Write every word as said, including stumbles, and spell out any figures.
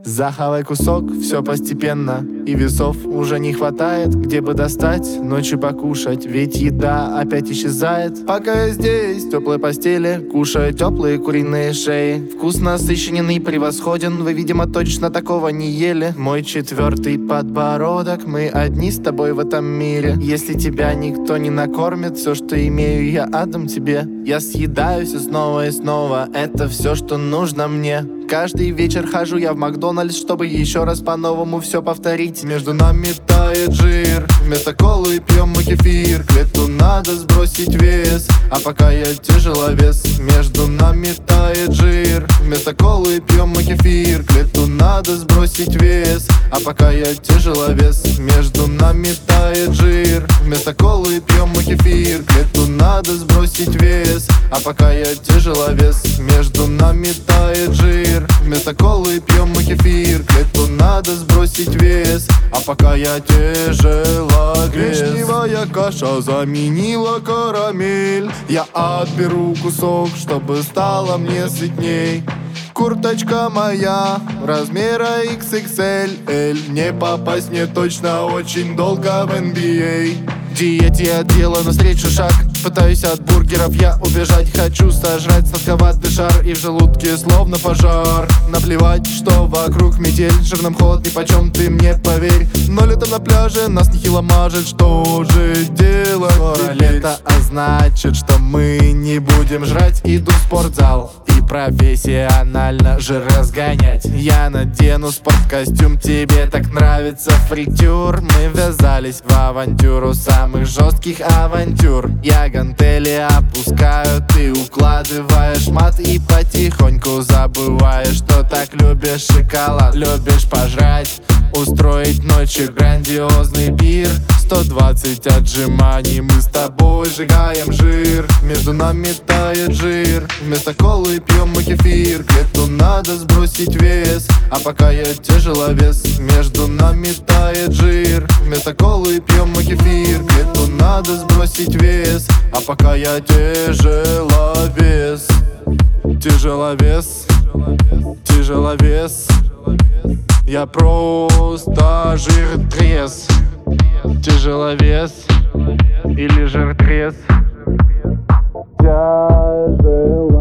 Захавай кусок, все постепенно, и весов уже не хватает. Где бы достать, ночью покушать, ведь еда опять исчезает. Пока я здесь, в теплой постели, кушаю теплые куриные шеи. Вкус насыщенный, превосходен, вы, видимо, точно такого не ели. Мой четвертый подбородок, мы одни с тобой в этом мире. Если тебя никто не накормит, все, что имею, я отдам тебе. Я съедаю все снова и снова, это все, что нужно мне. Каждый вечер хожу я в Макдональдс, чтобы еще раз по-новому все повторить. Между нами тает жир, вместо колы пьем мы кефир. К лету надо сбросить вес, а пока я тяжеловес. Между нами тает жир, вместо колы пьем мы кефир. К лету надо сбросить вес, а пока я тяжеловес. Между нами тает жир, вместо колы пьем мы кефир. К лету надо сбросить вес, а пока я тяжеловес. Между нами тает жир, вместо колы пьем мы кефир. К лету надо сбросить вес, а пока я тяжеловес. Гречневая каша заменила карамель. Я отберу кусок, чтобы стало мне сытней. Курточка моя размера икс икс эль. Не попасть мне точно очень долго в эн би эй. Диете я делаю навстречу шаг. Пытаюсь от бургеров я убежать. Хочу сожрать сладковатый шар, и в желудке словно пожар. Наплевать, что вокруг метель, жирным холод нипочем, ты мне поверь. Но летом на пляже нас нехило мажет. Что же делать? Скоро лето, а значит, что мы не будем жрать. Иду в спортзал и профессионально жир разгонять. Я надену спорткостюм, тебе так нравится фритюр. Мы ввязались в авантюру самых жестких авантюр. Я гантели опускаю, ты укладываешь мат. И потихоньку забываешь, что так любишь шоколад. Любишь пожрать, устроить ночью грандиозный пир. Сто двадцать отжиманий, мы с тобой сжигаем жир. Между нами тает жир, вместо колы пьем мы кефир. К лету надо сбросить вес, а пока я тяжеловес. Между нами тает жир, вместо колы пьем мы кефир. К лету надо сбросить вес, а пока я тяжеловес. Тяжеловес, тяжеловес. Я просто жиртрез. Тяжеловес или жиртрез. Тяжеловес.